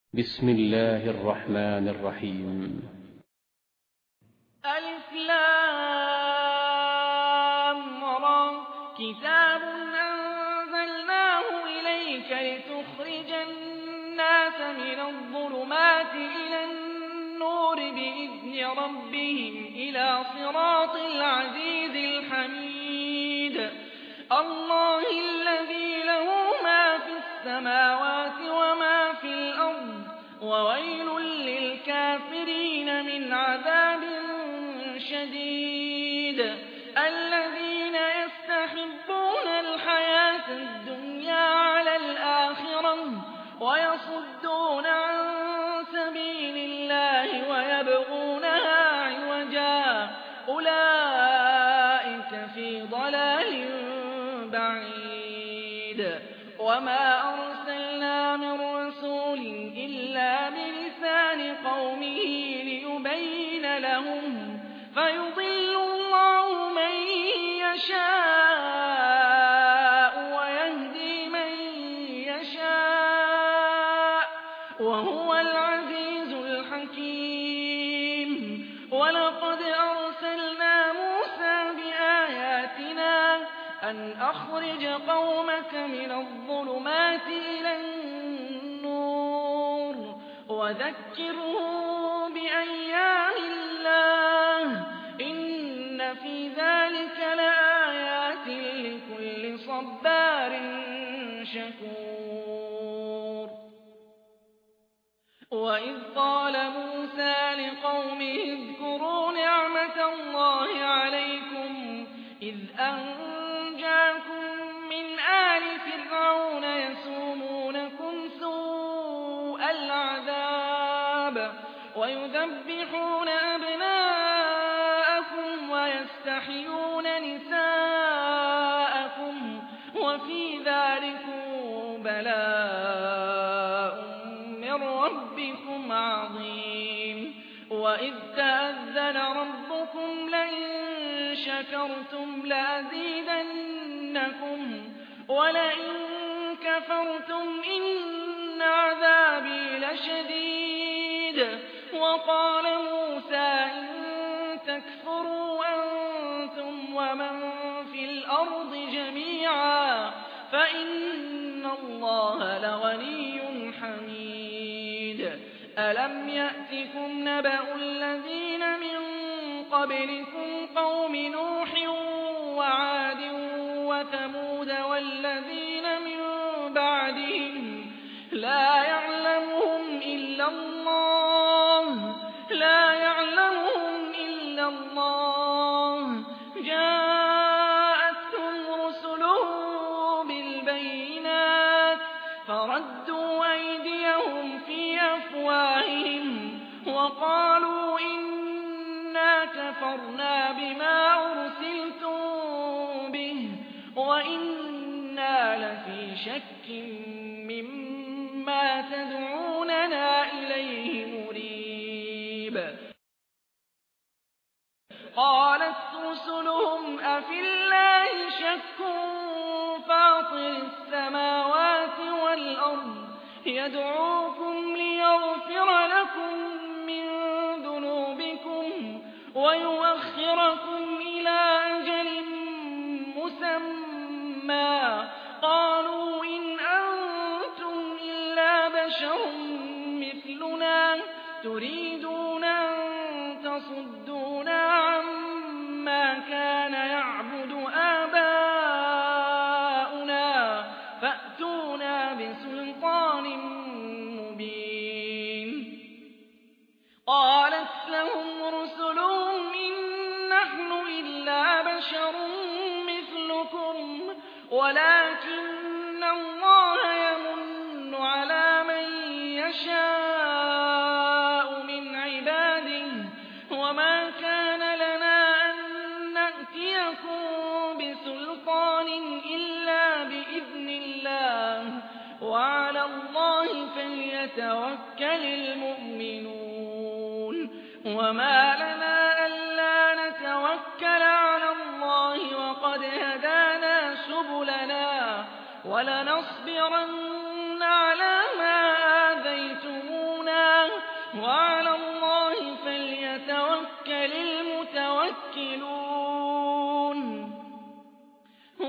بسم الله الرحمن الرحيم. ألف لام را كتاب أنزلناه إليك لتخرج الناس من الظلمات إلى النور بإذن ربهم إلى صراط العزيز الحميد الله الذي له ما في السماوات وما في الأرض وويل للكافرين من عذاب شديد الذين يستحبون الحياة الدنيا على الآخرة ويصدون عن سبيل الله ويبغونها عوجا أولئك في ضلال بعيد وما أرسلنا من رسول إلا بلسان قومه ليبين لهم فيضل الله من يشاء ويهدي من يشاء وهو العزيز الحكيم ولقد أرسلنا موسى بآياتنا أن أخرج قومك من الظلمات إلى النور وذكرهم بأيام الله إن في ذلك لآيات لكل صبار شكور وإذ قال موسى لقومه اذكروا نعمة الله عليكم إذ أنجاكم من آل فرعون يسومونكم سوء العذاب ويذبحون أبناءكم ويستحيون نساءكم وفي ذلكم بلاء من ربكم عظيم وإذ تأذن ربكم لئن شكرتم لأزيدنكم ولئن كفرتم إن عذابي لشديد وقال موسى إن تكفروا أنتم ومن في الأرض جميعا فإن الله لغني حميد ألم يأتكم نبأ الذين من قبلكم قوم نوح وعاد وثمود والذين من بعدهم لا يعلمهم إلا الله جاءتهم رسلهم بالبينات فردوا أيديهم في أفواههم وقالوا إنا كفرنا بما أرسلتم به وإنا لفي شك مما تدعوننا إليه مريب قالت رسلهم أفي الله شك فاطر السماوات والأرض يدعوكم ليغفر لكم من ذنوبكم ويؤخركم إلى أجل مسمى قالوا إن أنتم إلا بشر مثلنا تريدون أن تصدونا عما كان يعبد آباؤنا فأتونا بسلطان مبين قالت لهم رسلهم إن نحن إلا بشر مثلكم ولكن الله يمن على من يشاء من عباده وما كان لنا أن نأتيكم بسلطان إلا بإذن الله وعلى الله فليتوكل المؤمنون وما لنا ألا نتوكل على الله وقد هدانا سبلنا ولنصبرن على ما آذيتمونا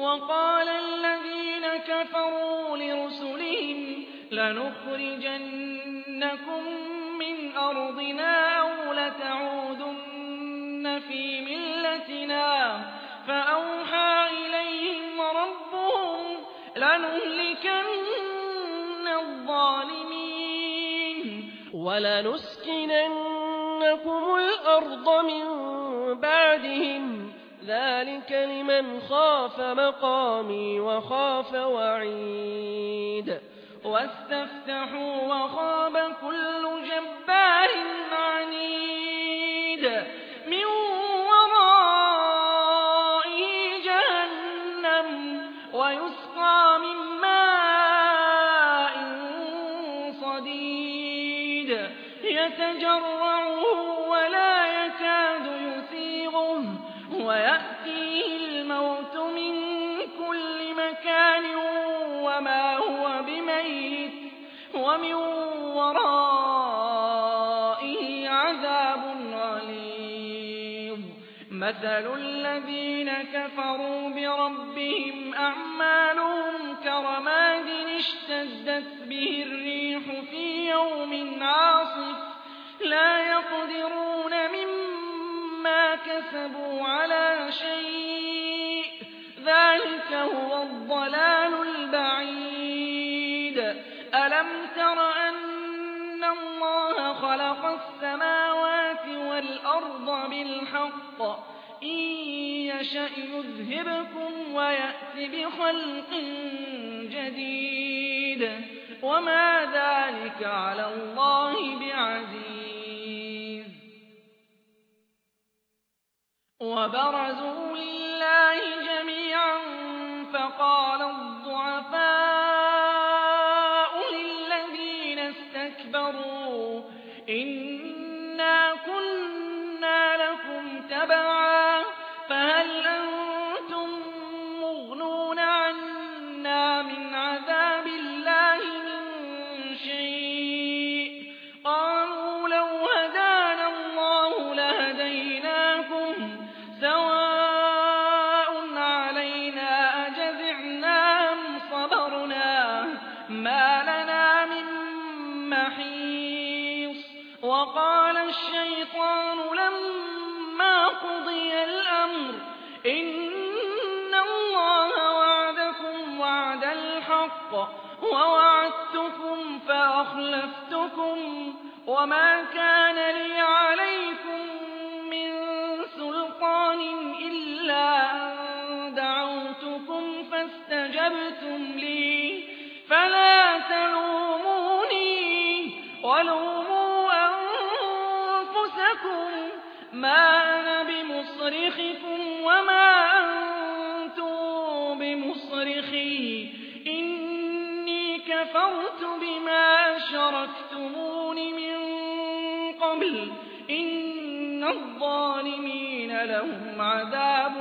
وقال الذين كفروا لرسلهم لنخرجنكم من أرضنا أو لتعودن في ملتنا فأوحى إليهم ربهم لنهلكن الظالمين ولنسكننكم الأرض من بعدهم ذلك لمن خاف مقامي وخاف وعيد واستفتحوا وخاب كل جبار عنيد من ورائه جهنم ويسقى من ماء صديد يتجرعه ولا يكاد يسيغه ويأتيه الموت من كل مكان وما هو بميت ومن ورائه عذاب غليظ مثل الذين كفروا بربهم أعمالهم كرماد اشتدت به الريح في يوم عاصف لا يقدرون مما كسبوا على شيء ذلك هو الضلال البعيد ألم تر أن الله خلق السماوات والأرض بالحق إن يشأ يذهبكم ويأت بخلق جديد وما ذلك على الله بعزيز وبرزوا لله جميعا فقال الضعفاء للذين استكبروا إنا كنا لكم تبعا فهل أنتم مغنون عنا من عذاب الله من شيء قالوا لو هدانا الله لهديناكم سواء علينا أجزعنا أم صبرنا ما لنا من محيص وقال الشيطان لما قضي الأمر إن الله وعدكم وعد الحق ووعدتكم فأخلفتكم وما كان لي عليكم من سلطان إلا أن دعوتكم فاستجبتم لي فلا تلوموني ولوموا أنفسكم ما أنا بمصرخكم وما أنتم بمصرخي إني كفرت بما أشركتمون من قبل إن الظالمين لهم عذاب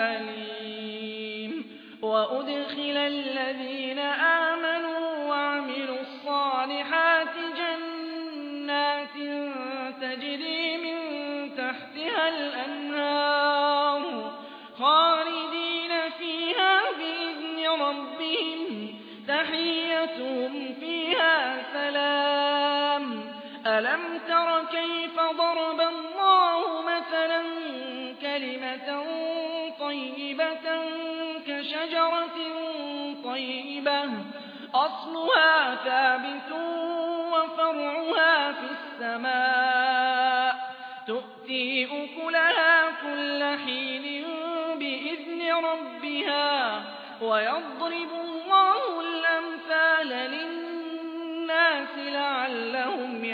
أليم وأدخل الذين آمنوا وعملوا الصالحات جنات تجري من تحتها الأنهار خالدين فيها بإذن ربهم تحيتهم فيها سلام ألم تر كيف ضرب الله مثلا كلمة طيبة كشجرة طيبة أصلها ثابت وفرعها في السماء تؤتي أكلها كل حين بإذن ربها ويضرب الله الأمثال للناس لعلهم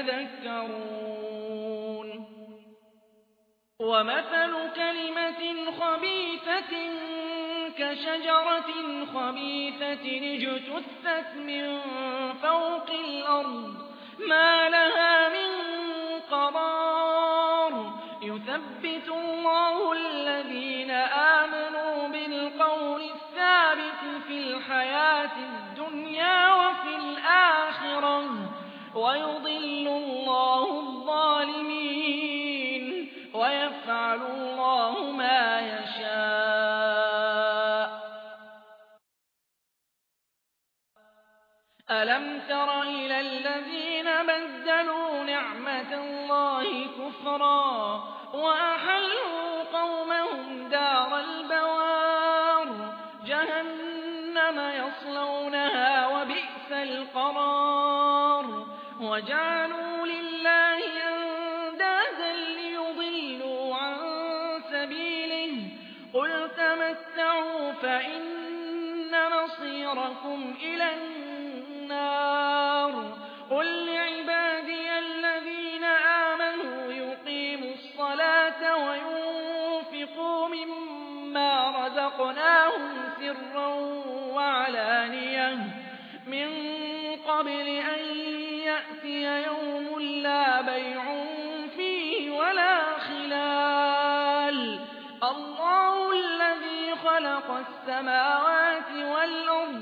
يتذكرون ومثل كلمة خبيثة كشجرة خبيثة اجتثت من فوق الأرض ما لها من قرار يثبت الله الذين آمنوا بالقول الثابت في الحياة الدنيا وفي الآخرة ويضل الله الظالمين ويفعل الله ما يشاء تر إلى الذين بدلوا نعمة الله كفرا وأحلوا قومهم دار البوار جهنم يصلونها وبئس القرار وجعلوا لله أندادا ليضلوا عن سبيله قل تمتعوا فإن مصيركم إلى النار قل لعبادي الذين آمنوا يقيموا الصلاة وينفقوا مما رزقناهم سرا وعلانية من قبل أن يأتي يوم لا بيع فيه ولا خلال الله الذي خلق السماوات والأرض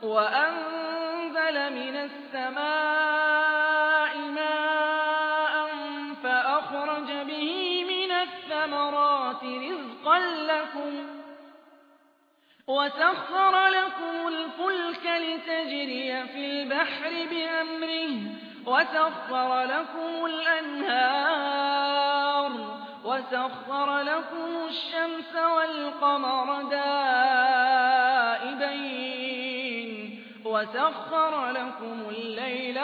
وأنزل من السماء ماء فأخرج به من الثمرات رزقا لكم وسخر لكم الفلك لتجري في البحر بأمره وسخر لكم الأنهار وسخر لكم الشمس والقمر دائبين وسخر لكم الليل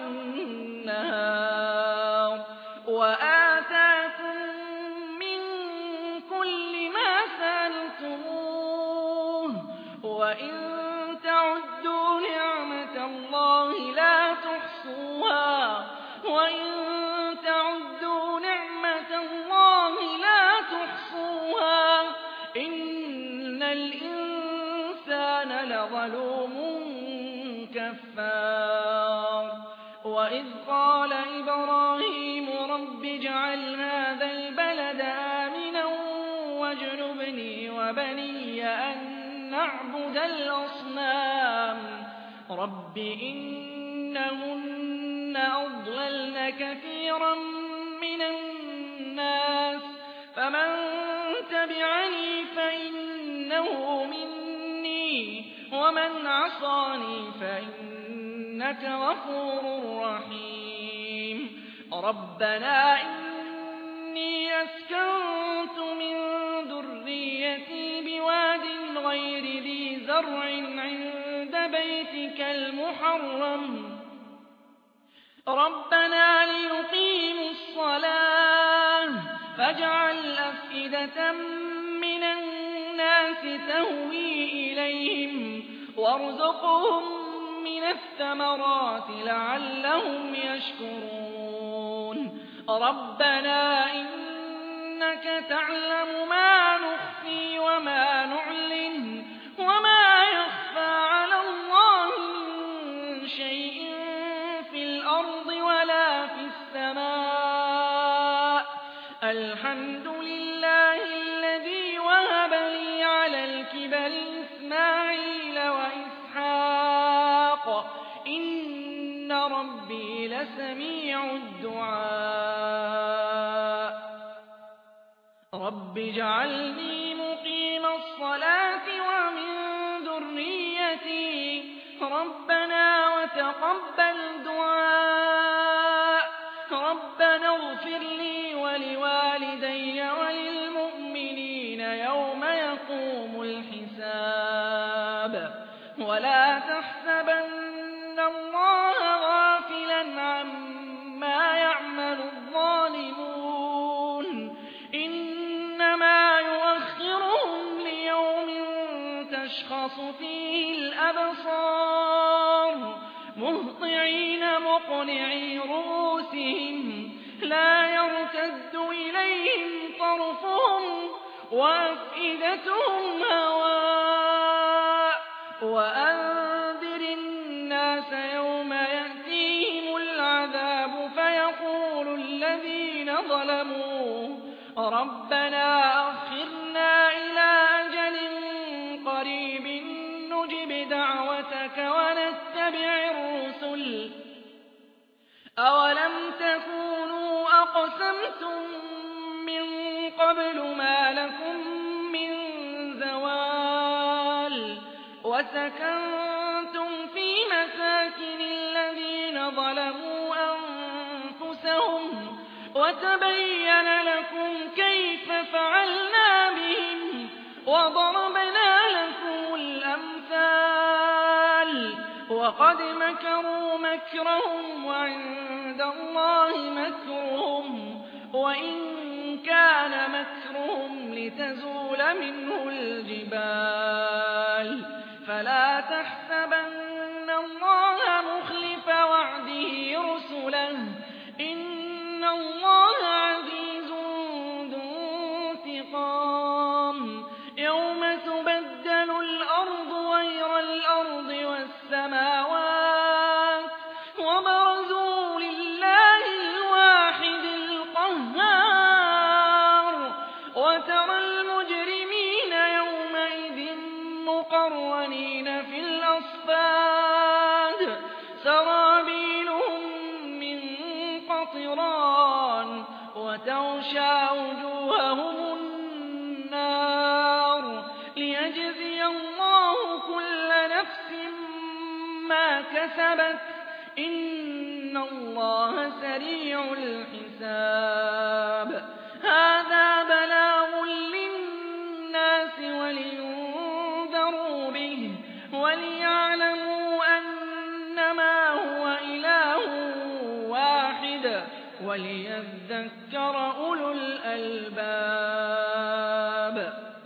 والنهار وآتاكم من كل ما سألتموه وإن تعدوا نعمة الله لا تحصوها وإن تعدوا نعمة الله لا تحصوها إن الإنسان لظلوم كفار وإذ قال إبراهيم رب اجعل هذا البلد آمنا واجنبني وبني أن نعبد الأصنام رب إنهن أضللن كثيرا من الناس فمن تبعني فإنه مني ومن عصاني فإنك غفور رحيم ربنا إني أسكنت من ذريتي بواد غير ذي زرع عند بيتك المحرم ربنا ليقيموا الصلاة فاجعل أفئدة من الناس تهوي إليهم وارزقهم من الثمرات لعلهم يشكرون ربنا إنك تعلم ما نخفي وما نعلن وما يخفى على الله من شيء في الأرض ولا في السماء الحمد لله الذي وهب لي على الكبر إسماعيل وإسحاق إن ربي لسميع الدعاء رب اجعلني مقيم الصلاة ومن ذريتي ربنا وتقبل دعاء ربنا اغفر لي ولوالدي وللمؤمنين يوم يقوم الحساب ولا تحسبن الله غافلا عما يعمل الظالمون إنما يؤخرهم ليوم تشخص فيه الأبصار مهطعين مقنعي رؤوسهم لا يرتد إليهم طرفهم وأفئدتهم هواء وأنذر الناس يوم يأتيهم العذاب فيقول الذين ظلموا ربنا أخرنا إلى أجل قريب نجب دعوتك ونتبع الرسل أولم تكونوا أقسمتم من قبل ما لكم من زوال وسكنتم في مساكن الذين ظلموا أنفسهم وتبين لكم كيف فعلنا بهم وضربنا لكم الأمثال وقد مكروا مكرهم وعند الله مكرهم وإن كان مكرهم لتزول منه الجبال فلا تحسبن الله مخلف وعده رسله إن الله عزيز ذو انتقام يوم تبدل الأرض غير الأرض والسماوات وبرزوا لله الواحد القهار وترى المجرمين يومئذ مقرنين في الأصفاد سرابيلهم من قطران وتغشى وجوههم النار ليجزي الله كل نفس ما كسبت إن الله سريع الحساب هذا بلاغ للناس ولينذروا به وليعلموا أنما هو إله واحد وليذكر أولو الألباب